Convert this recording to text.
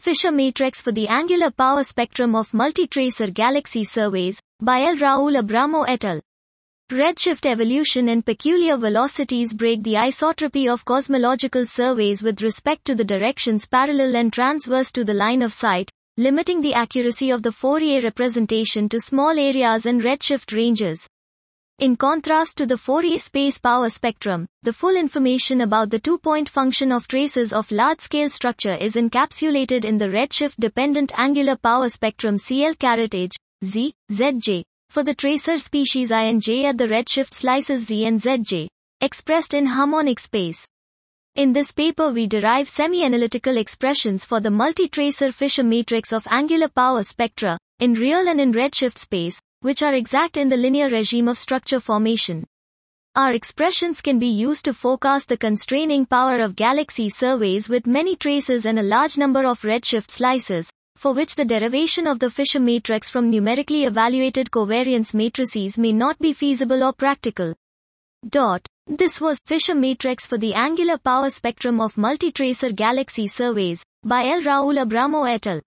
Fisher matrix for the angular power spectrum of multi-tracer galaxy surveys, by L. Raul Abramo et al. Redshift evolution and peculiar velocities break the isotropy of cosmological surveys with respect to the directions parallel and transverse to the line of sight, limiting the accuracy of the Fourier representation to small areas and redshift ranges. In contrast to the Fourier space power spectrum, the full information about the two-point function of traces of large-scale structure is encapsulated in the redshift-dependent angular power spectrum CL-H, Z, Zj, for the tracer species I and J at the redshift slices Z and Zj, expressed in harmonic space. In this paper we derive semi-analytical expressions for the multi-tracer Fisher matrix of angular power spectra, in real and in redshift space, which are exact in the linear regime of structure formation. Our expressions can be used to forecast the constraining power of galaxy surveys with many traces and a large number of redshift slices, for which the derivation of the Fisher matrix from numerically evaluated covariance matrices may not be feasible or practical. This was Fisher matrix for the angular power spectrum of multi-tracer galaxy surveys, by L. Raul Abramo et al.